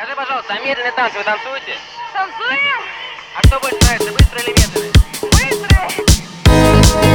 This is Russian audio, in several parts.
Скажи, пожалуйста, а медленные танцы вы танцуете? Танцуем? А что больше нравится, быстро или медленно? Быстро!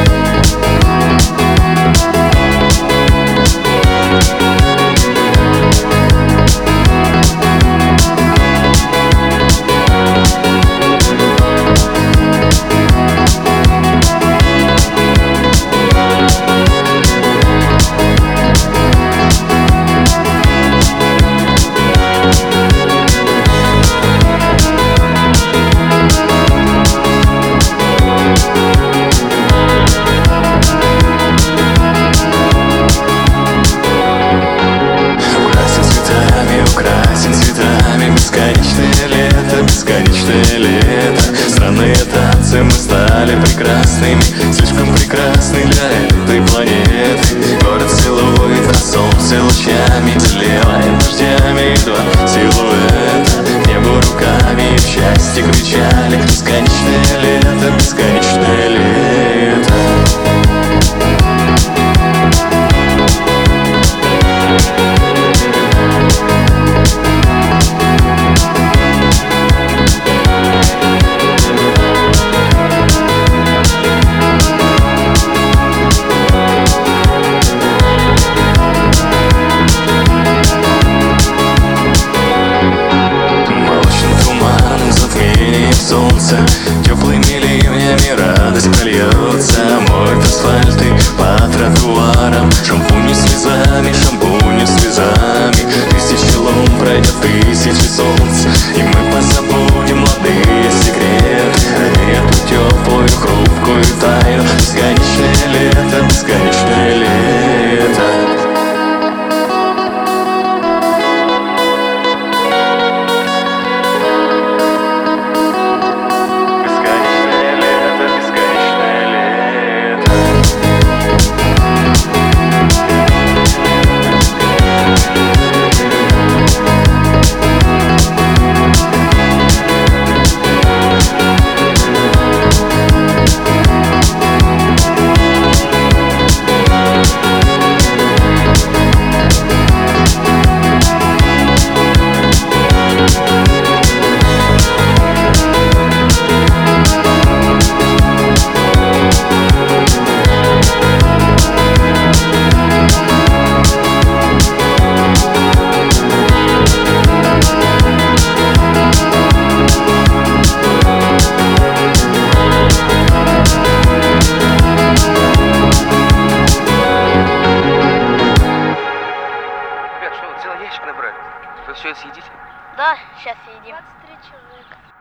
Бесконечное лето, странные танцы, мы стали прекрасными, слишком прекрасны для этой планеты. Город целует, а солнце лучами заливает дождями два силуэта. Небо руками и в счастье кричали: бесконечное лето, бесконечное лето. Солнце теплыми ливнями радость прольется. Моет асфальты по тротуарам, шампунью слезами, шампунью слезами. Тысячи лун пройдет, тысячи солнц, и мы позабудем молодые секреты, эту теплую, хрупкую тайну. Бесконечное лето, бесконечное лето. Целый ящик набрали. Вы все это съедите? Да, сейчас съедим. 23 человека.